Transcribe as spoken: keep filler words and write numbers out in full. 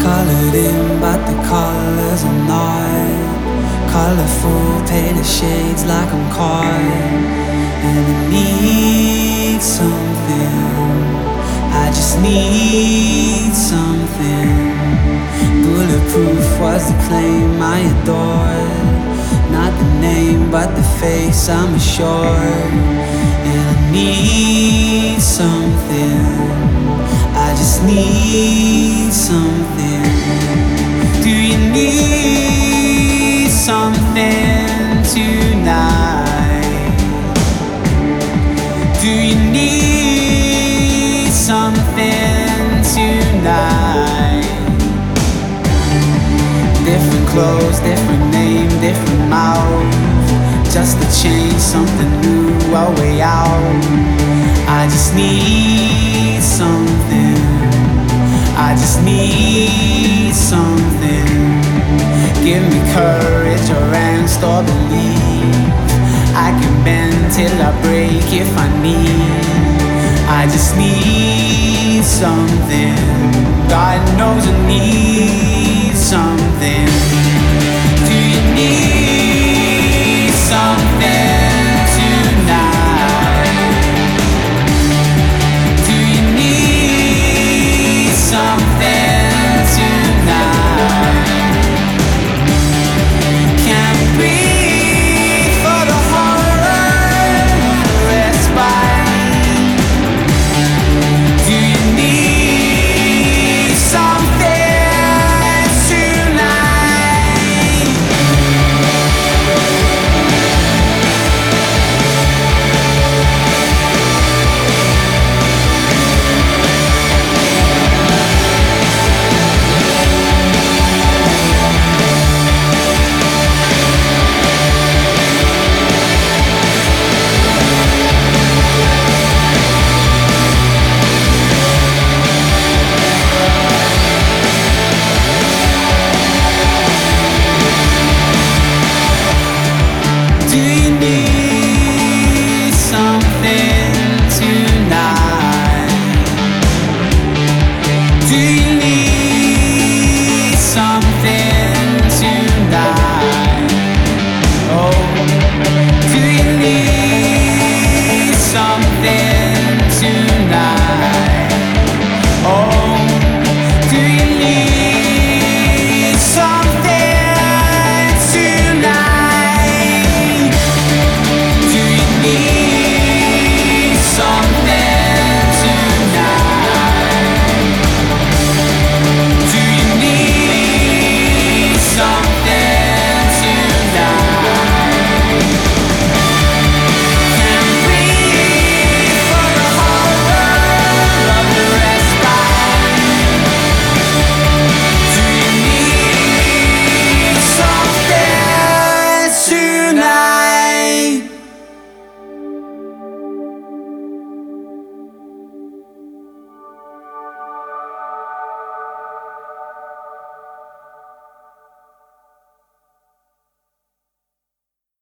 Colored in, but the colors are not colorful, painted shades like I'm caught. And I need something, I just need something. Bulletproof was the claim I adored, not the name but the face I'm assured. And I need something, I just need something. Do you need something tonight? Do you need something tonight? Different clothes, different name, different mouth, just to change something new, a way out. I just need something, I just need something. Give me courage or angst or belief. I can bend till I break if I need. I just need something, God knows I need something.